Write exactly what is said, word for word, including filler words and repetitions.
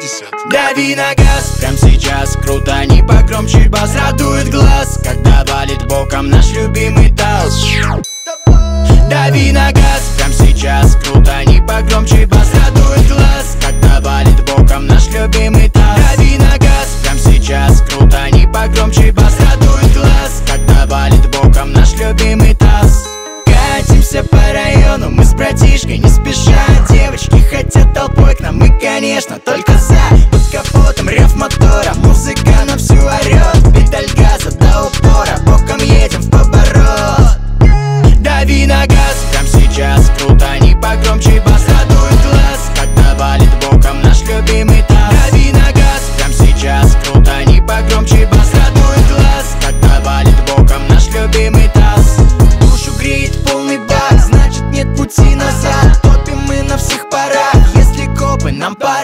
шестьдесят. Дави на газ, прям сейчас, крутани погромче бас. Радует глаз, когда валит боком наш любимый таз. Дави на газ, прям сейчас, крутани погромче бас. Радует глаз, когда валит боком наш любимый таз. Дави на газ, прям сейчас, крутани погромче бас. Радует глаз, когда валит боком наш любимый таз. Катимся по району, мы с братишкой не спеша. Девочки хотят толпой к нам, мы, конечно, только за. Под капотом рев мотора, музыка на всю орёт. Педаль газа до упора, боком едем в поворот. Дави на газ, прям сейчас, крутани погромче бас. Радует глаз, когда валит боком наш любимый таз. Дави на газ, прям сейчас, крутани погромче бас. Радует глаз, когда валит боком наш любимый таз. Душу греет полный бак, значит нет пути назад. Топим мы на всех парах, если копы нам пора.